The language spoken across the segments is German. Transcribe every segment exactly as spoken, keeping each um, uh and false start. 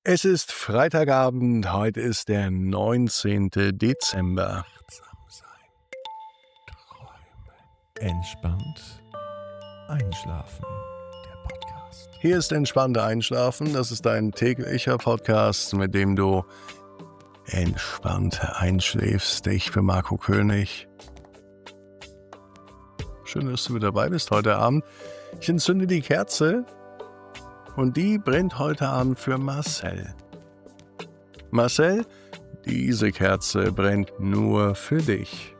Es ist Freitagabend, heute ist der neunzehnte Dezember. Achtsam sein, träumen, entspannt einschlafen. Der Podcast. Hier ist Entspannte Einschlafen, das ist dein täglicher Podcast, mit dem du entspannt einschläfst. Ich bin Marco König. Schön, dass du mit dabei bist heute Abend. Ich entzünde die Kerze und die brennt heute Abend für Marcel. Marcel, diese Kerze brennt nur für dich.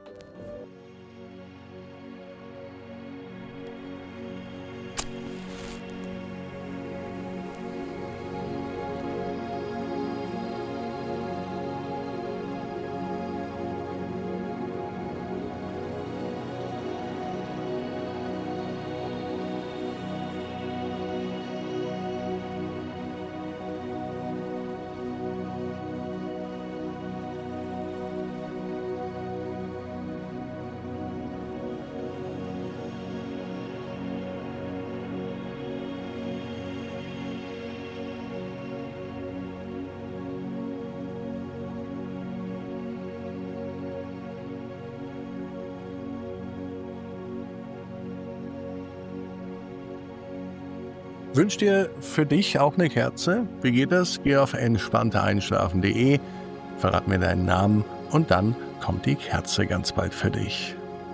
Wünsch dir für dich auch eine Kerze? Wie geht das? Geh auf entspannte einschlafen punkt de, verrat mir deinen Namen und dann kommt die Kerze ganz bald für dich.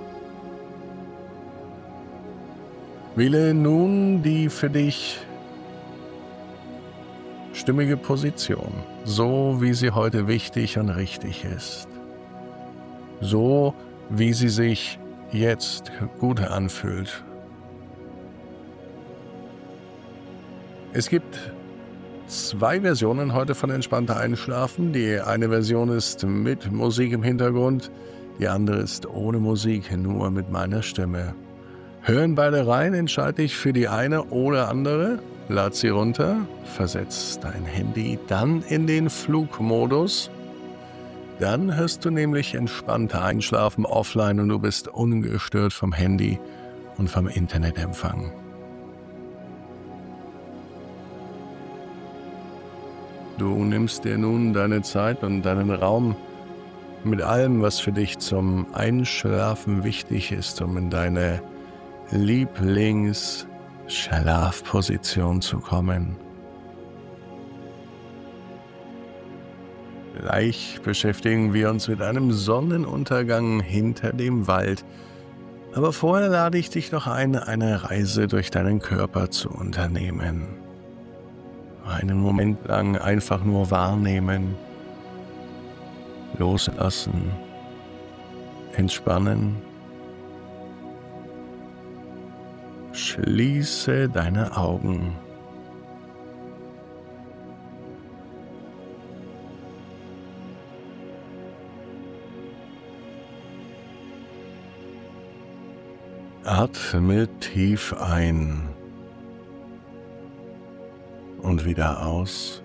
Wähle nun die für dich stimmige Position, so wie sie heute wichtig und richtig ist. So wie sie sich jetzt gut anfühlt. Es gibt zwei Versionen heute von Entspannter Einschlafen. Die eine Version ist mit Musik im Hintergrund, die andere ist ohne Musik, nur mit meiner Stimme. Hören beide rein, entscheide dich für die eine oder andere, lad sie runter, versetz dein Handy dann in den Flugmodus. Dann hörst du nämlich Entspannter Einschlafen offline und du bist ungestört vom Handy und vom Internetempfang. Du nimmst dir nun deine Zeit und deinen Raum mit allem, was für dich zum Einschlafen wichtig ist, um in deine Lieblings-Schlafposition zu kommen. Gleich beschäftigen wir uns mit einem Sonnenuntergang hinter dem Wald. Aber vorher lade ich dich noch ein, eine Reise durch deinen Körper zu unternehmen. Einen Moment lang einfach nur wahrnehmen, loslassen, entspannen. Schließe deine Augen. Atme tief ein. Und wieder aus.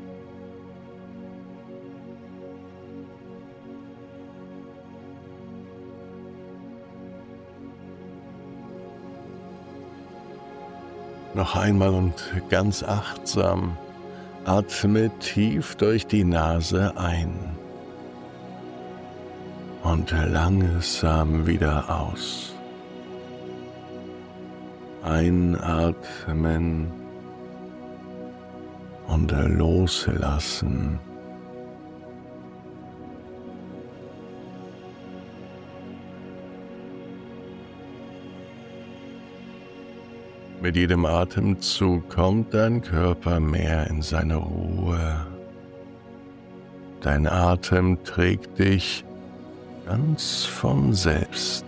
Noch einmal und ganz achtsam. Atme tief durch die Nase ein. Und langsam wieder aus. Einatmen. Und loslassen. Mit jedem Atemzug kommt dein Körper mehr in seine Ruhe. Dein Atem trägt dich ganz von selbst.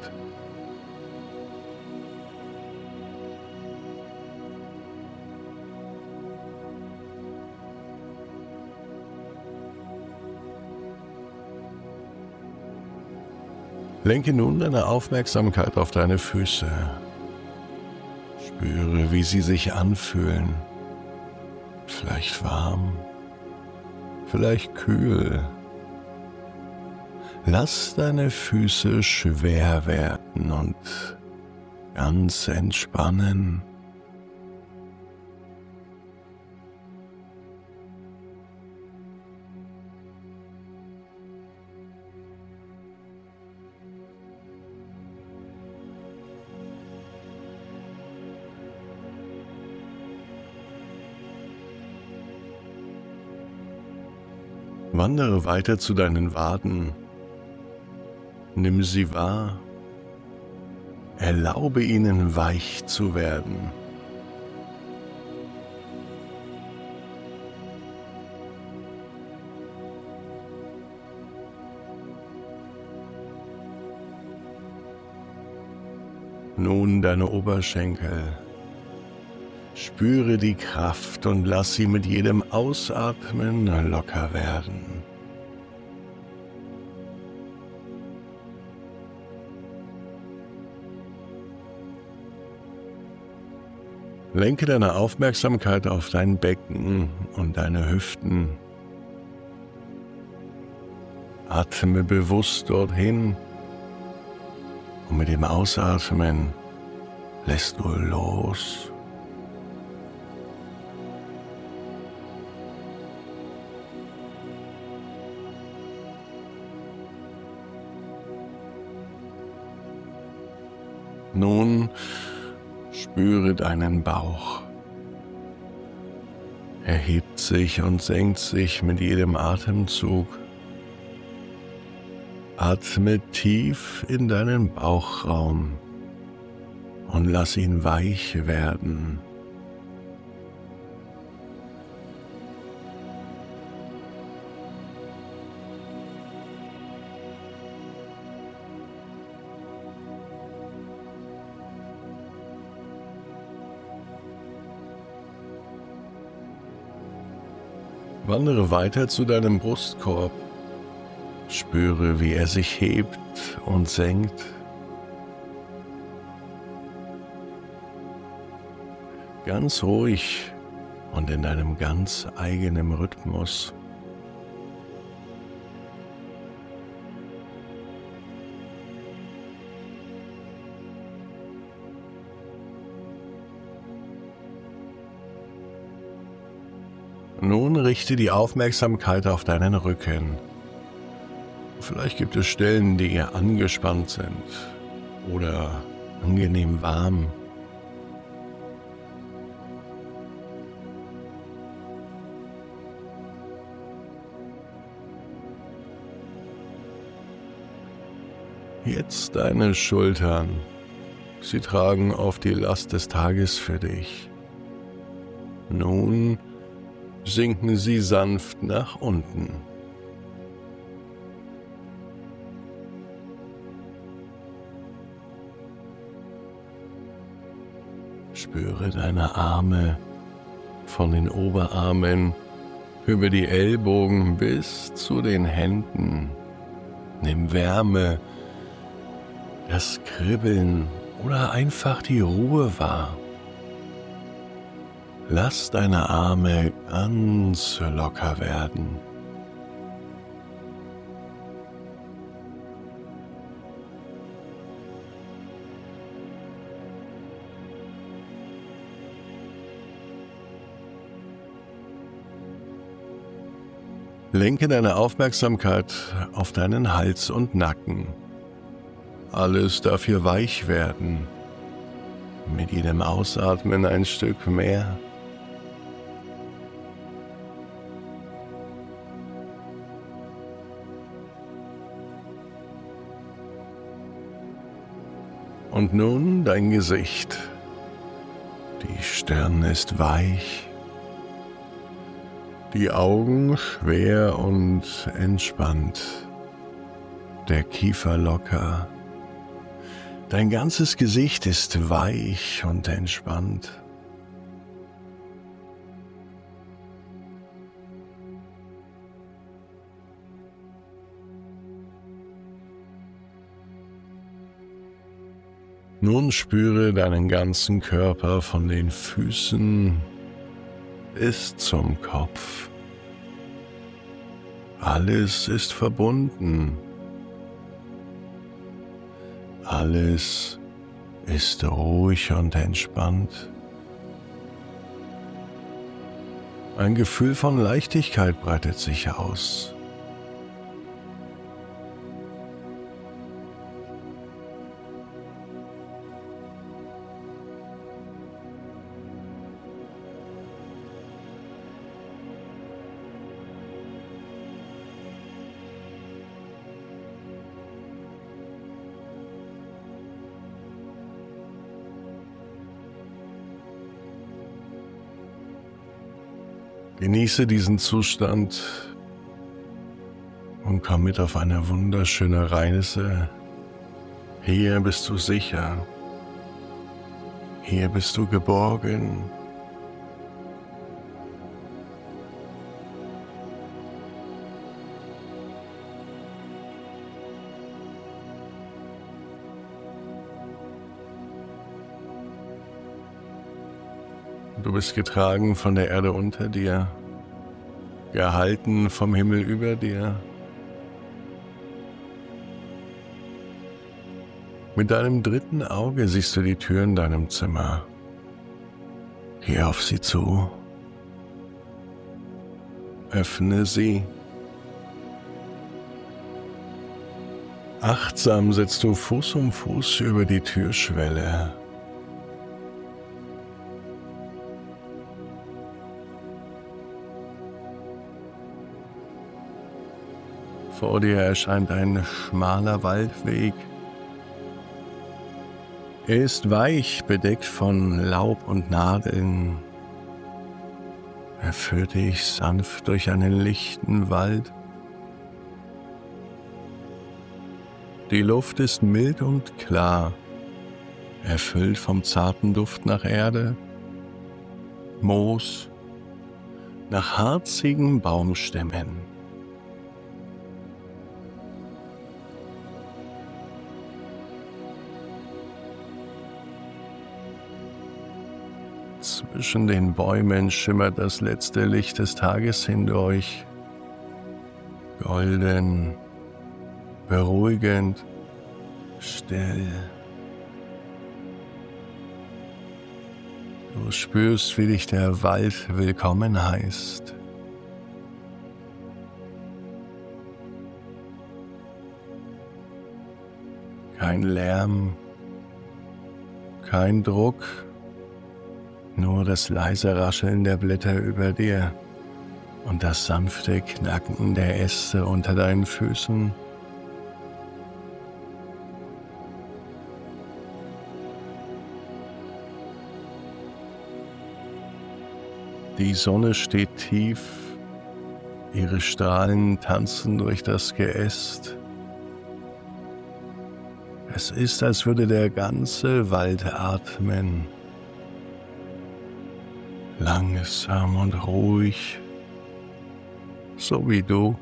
Lenke nun deine Aufmerksamkeit auf deine Füße. Spüre, wie sie sich anfühlen. Vielleicht warm, vielleicht kühl. Lass deine Füße schwer werden und ganz entspannen. Wandere weiter zu deinen Waden. Nimm sie wahr. Erlaube ihnen weich zu werden. Nun deine Oberschenkel. Spüre die Kraft und lass sie mit jedem Ausatmen locker werden. Lenke deine Aufmerksamkeit auf dein Becken und deine Hüften. Atme bewusst dorthin und mit dem Ausatmen lässt du los. Nun spüre deinen Bauch. Er hebt sich und senkt sich mit jedem Atemzug. Atme tief in deinen Bauchraum und lass ihn weich werden. Wandere weiter zu deinem Brustkorb. Spüre, wie er sich hebt und senkt. Ganz ruhig und in deinem ganz eigenen Rhythmus. Nun richte die Aufmerksamkeit auf deinen Rücken. Vielleicht gibt es Stellen, die angespannt sind oder angenehm warm. Jetzt deine Schultern. Sie tragen oft die Last des Tages für dich. Nun sinken sie sanft nach unten. Spüre deine Arme von den Oberarmen über die Ellbogen bis zu den Händen. Nimm Wärme, das Kribbeln oder einfach die Ruhe wahr. Lass deine Arme ganz locker werden. Lenke deine Aufmerksamkeit auf deinen Hals und Nacken. Alles darf hier weich werden. Mit jedem Ausatmen ein Stück mehr. Und nun dein Gesicht. Die Stirn ist weich. Die Augen schwer und entspannt. Der Kiefer locker. Dein ganzes Gesicht ist weich und entspannt. Nun spüre deinen ganzen Körper von den Füßen bis zum Kopf. Alles ist verbunden. Alles ist ruhig und entspannt. Ein Gefühl von Leichtigkeit breitet sich aus. Genieße diesen Zustand und komm mit auf eine wunderschöne Reise. Hier bist du sicher. Hier bist du geborgen. Du bist getragen von der Erde unter dir, gehalten vom Himmel über dir. Mit deinem dritten Auge siehst du die Tür in deinem Zimmer. Geh auf sie zu. Öffne sie. Achtsam setzt du Fuß um Fuß über die Türschwelle. Vor dir erscheint ein schmaler Waldweg. Er ist weich, bedeckt von Laub und Nadeln. Er führt dich sanft durch einen lichten Wald. Die Luft ist mild und klar, erfüllt vom zarten Duft nach Erde, Moos, nach harzigen Baumstämmen. Zwischen den Bäumen schimmert das letzte Licht des Tages hindurch. Golden, beruhigend, still. Du spürst, wie dich der Wald willkommen heißt. Kein Lärm, kein Druck. Nur das leise Rascheln der Blätter über dir und das sanfte Knacken der Äste unter deinen Füßen. Die Sonne steht tief, ihre Strahlen tanzen durch das Geäst. Es ist, als würde der ganze Wald atmen. Langsam und ruhig, so wie du.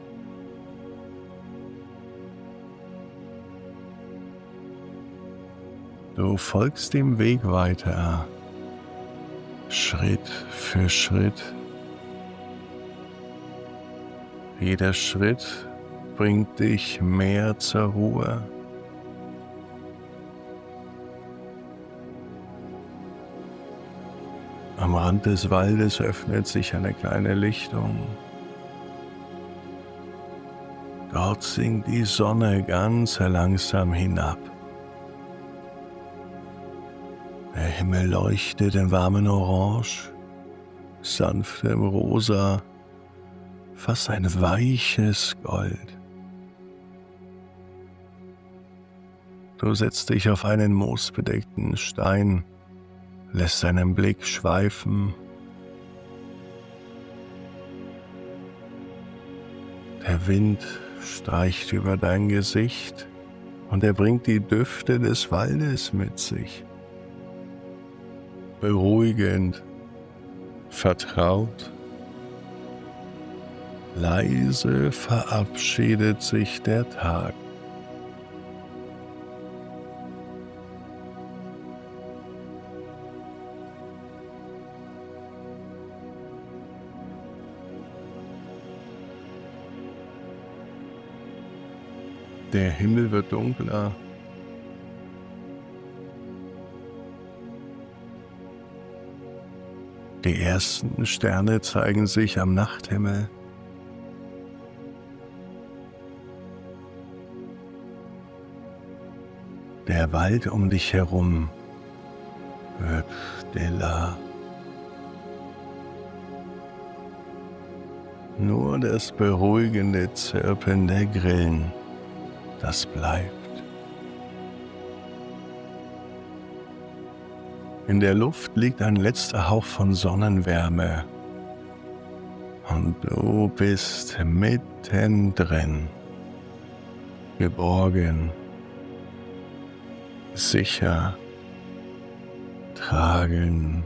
Du folgst dem Weg weiter, Schritt für Schritt. Jeder Schritt bringt dich mehr zur Ruhe. Am Rand des Waldes öffnet sich eine kleine Lichtung. Dort sinkt die Sonne ganz langsam hinab. Der Himmel leuchtet in warmen Orange, sanftem Rosa, fast ein weiches Gold. Du setzt dich auf einen moosbedeckten Stein, lässt deinen Blick schweifen. Der Wind streicht über dein Gesicht und er bringt die Düfte des Waldes mit sich. Beruhigend, vertraut, leise verabschiedet sich der Tag. Der Himmel wird dunkler. Die ersten Sterne zeigen sich am Nachthimmel. Der Wald um dich herum wird stiller. Nur das beruhigende Zirpen der Grillen, das bleibt. In der Luft liegt ein letzter Hauch von Sonnenwärme. und du bist mittendrin, geborgen, sicher, tragen.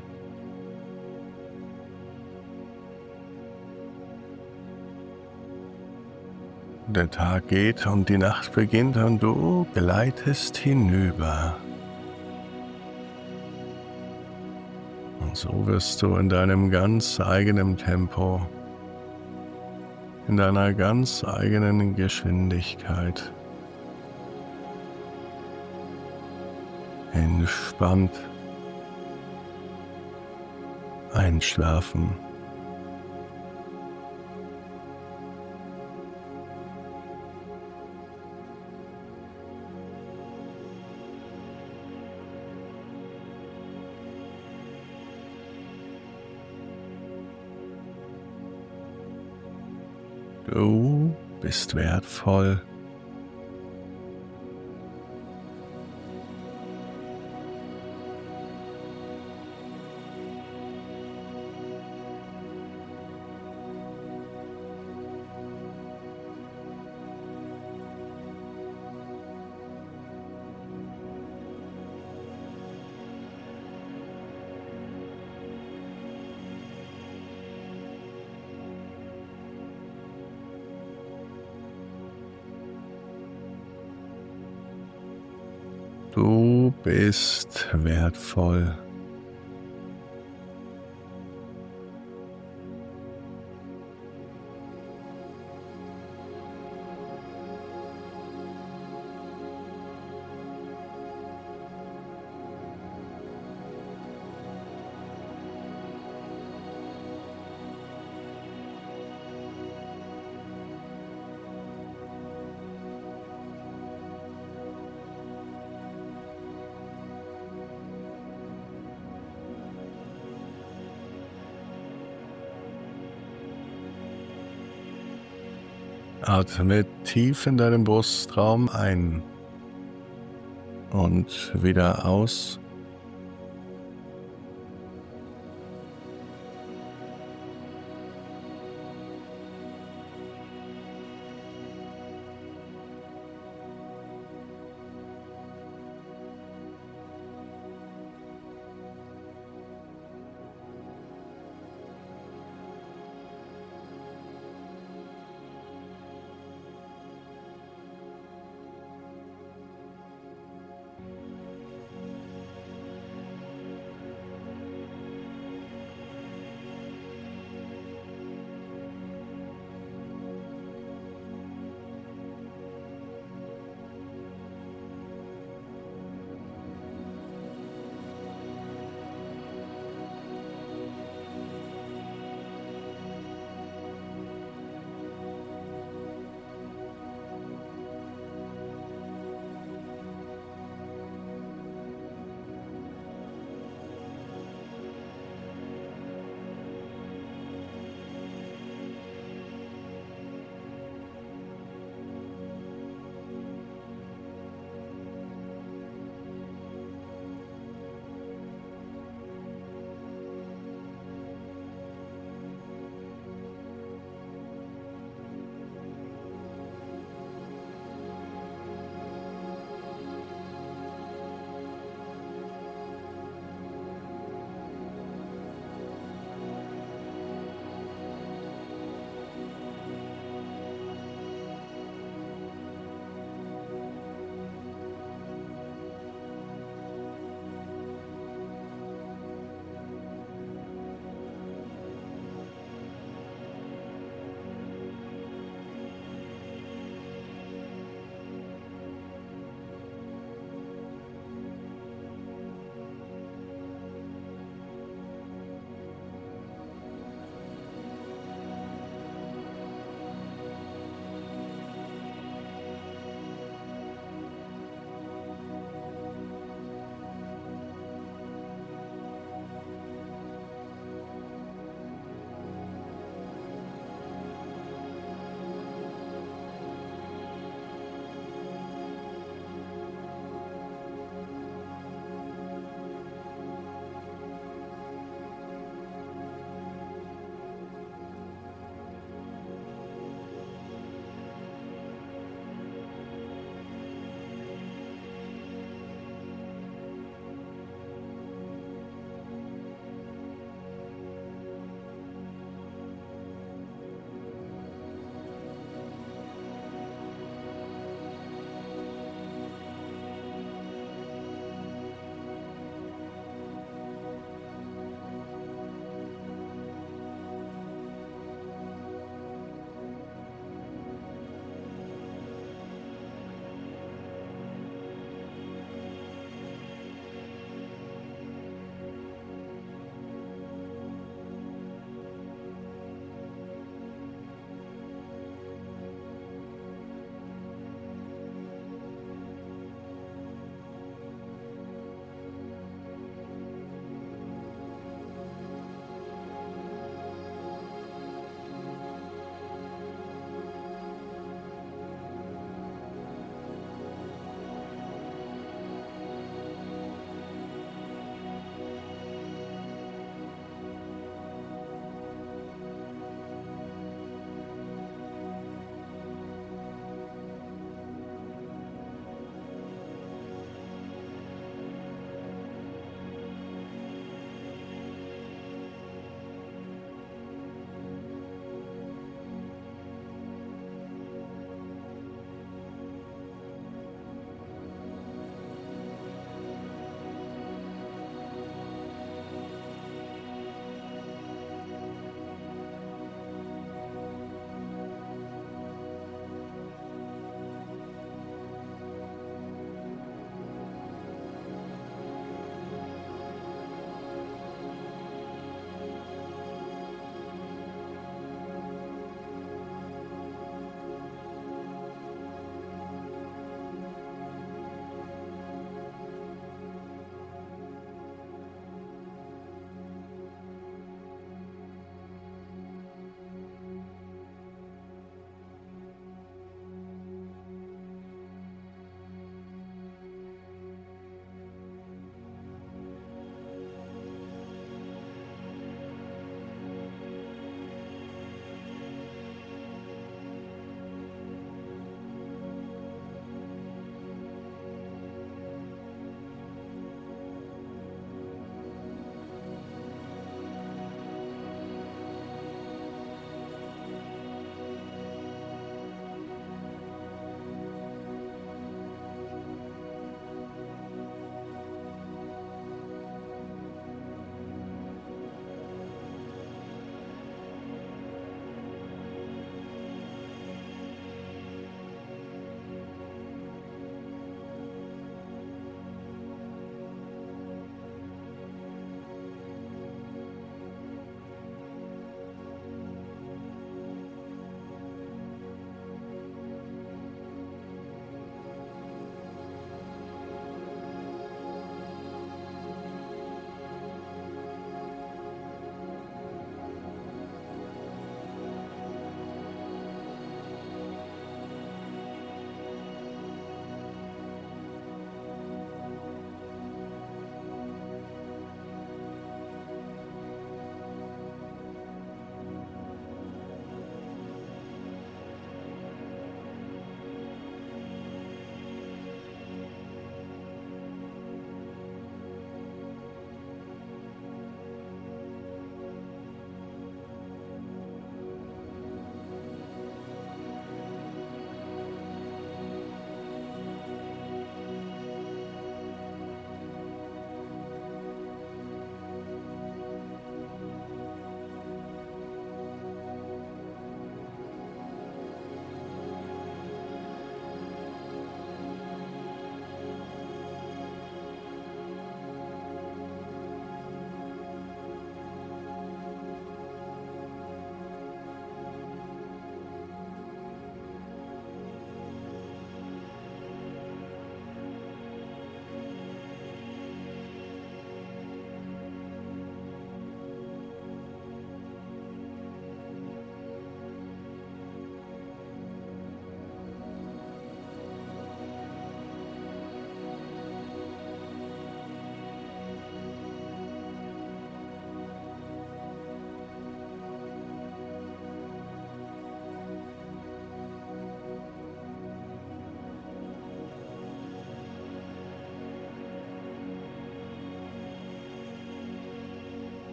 Der Tag geht und die Nacht beginnt und du gleitest hinüber. Und so wirst du in deinem ganz eigenen Tempo, in deiner ganz eigenen Geschwindigkeit entspannt einschlafen. Du bist wertvoll. Du bist wertvoll. Atme tief in deinen Brustraum ein und wieder aus.